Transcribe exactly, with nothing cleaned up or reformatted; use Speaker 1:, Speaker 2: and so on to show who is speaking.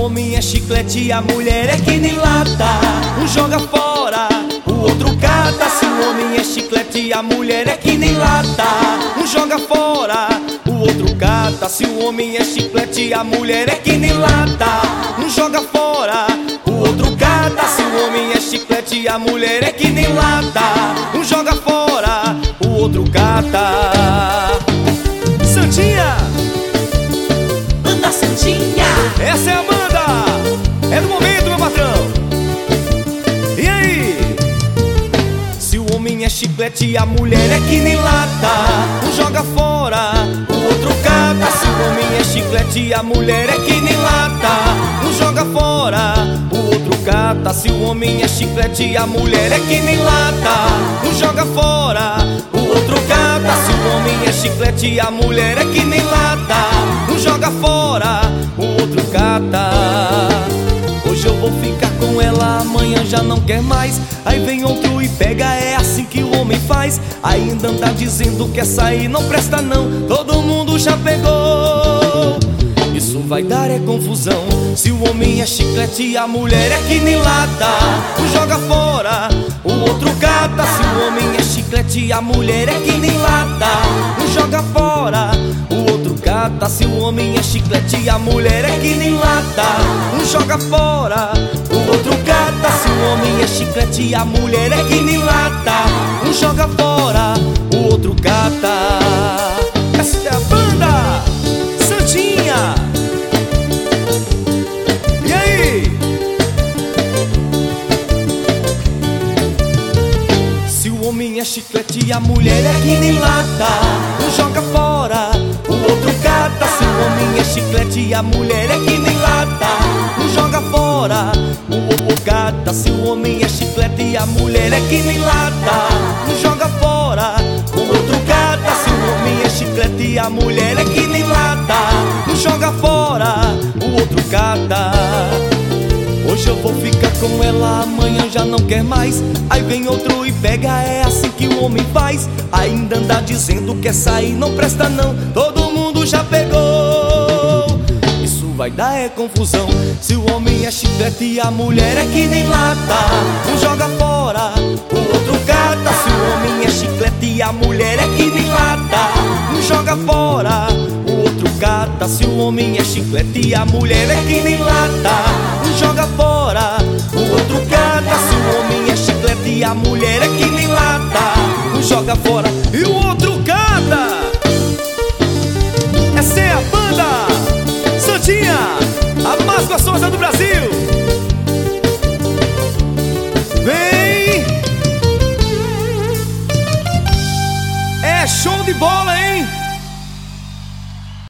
Speaker 1: homem é chiclete, a mulher é que nem lata. Um joga fora, o outro cata. Se o homem é chiclete, a mulher é que nem lata. Um joga fora, o outro cata. Se o homem é chiclete, a mulher é que nem lata. Um joga fora, o outro cata. Se o homem é chiclete, a mulher é que nem lata. Um joga fora, o outro cata. Santinha!
Speaker 2: Banda Santinha!
Speaker 1: Essa é a banda! É do momento, meu patrão! E aí? Se o homem é chiclete, a mulher é que nem lata. Um joga fora, o outro cata. Se o homem é chiclete, a mulher é que nem lata. Um joga fora, o outro cata. Se o homem é chiclete, a mulher é que nem lata. Um joga fora, o outro cata. Se o homem é chiclete, a mulher é que nem lata. Um joga fora, o outro cata. Hoje eu vou ficar com ela, amanhã já não quer mais. Aí vem outro e pega, é assim que o homem faz. Ainda anda dizendo que essa aí não presta não, todo mundo já pegou. Isso vai dar é confusão. Se o homem é chiclete, a mulher é que nem lata. Um joga fora, o outro cata. Se o homem é chiclete, a mulher é que nem lata. Um joga fora, o outro cata. Se o homem é chiclete, a mulher é que nem lata. Um joga fora, o outro cata. Se o homem é chiclete, a mulher é que nem lata. Um joga fora, o outro cata. Essa é a banda Santinha! E aí? Se o homem é chiclete, a mulher é que nem lata. Um joga fora, o outro cata. Se o homem é chiclete, a mulher é que nem lata. Um joga fora, o outro cata. Se o homem é chiclete, a mulher é que nem lata. Um joga fora, o outro cata. Se o homem é chiclete, a mulher é que nem lata. Um joga fora, o outro cata. Hoje eu vou ficar com ela, amanhã já não quer mais. Aí vem outro e pega, é assim que o homem faz. Ainda anda dizendo que essa aí não presta não, todo mundo já pegou. Isso vai dar é confusão. Se o homem é chiclete, a mulher é que nem lata. Um joga fora, o outro cata. Se o homem é chiclete, a mulher é que nem lata. Um joga fora, o outro cata. Se o homem é chiclete, a mulher é que nem lata. Um joga fora, o outro cata. Se o homem é chiclete, a mulher é que nem lata. Um joga fora e o outro cata. Essa é a banda Santinha, a mais gostosa do Brasil. Vem! É show de bola, hein?